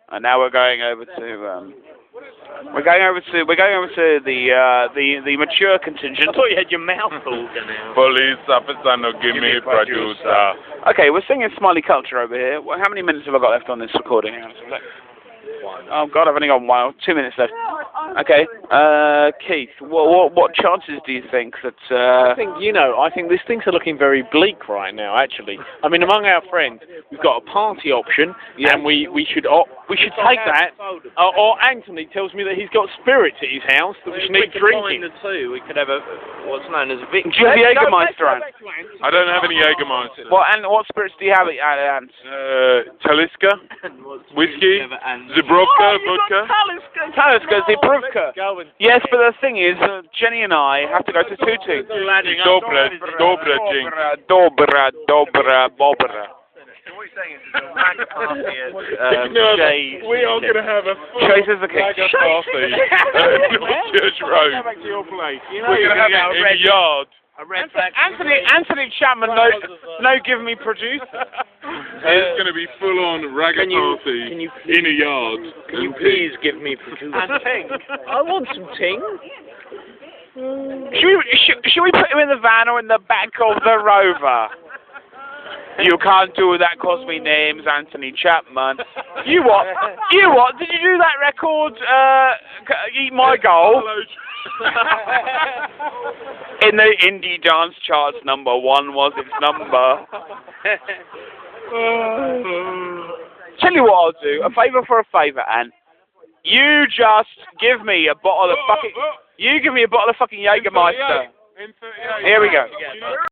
And now we're going over to the mature contingent. I thought you had your mouth organ out. Police officer, no give me producer. Okay, we're singing Smiley Culture over here. How many minutes have I got left on this recording? Hang on a second. Oh God, I've only got 2 minutes left. Okay, Keith, what chances do you think that? I think these things are looking very bleak right now. Actually, I mean, among our friends, we've got a party option, and we should take that. Or Anthony tells me that he's got spirits at his house that we should need drinking. The two, we could have what's known as a victory. Do you have Jägermeister, Ant? I don't have any Jägermeister. What spirits do you have, Ant? Taliska, whiskey, Zibrovka, vodka. Taliska, Zibrovka. Yes, but the thing is, Jenny and I have to go to Tutu. Dobra, drink. Dobra. What you're saying is it's a rag party at Jay's. We are going to have a full Chase is the king. ragga party at North Church Road. Go back to your place. We're going to have it in the yard. Anthony Chapman, no, give me producer. It's going to be full on ragga party in a yard. Can you please give me producer? And ting. I want some ting. Should we put him in the van or in the back of the Rover? You can't do that 'cause my name's Anthony Chapman. You what? Did you do that record, Eat My Goal? In the indie dance charts, #1 was its number. Tell you what I'll do. A favour for a favour, Ant. You just give me a bottle of fucking... You give me a bottle of fucking Jägermeister. Here we go.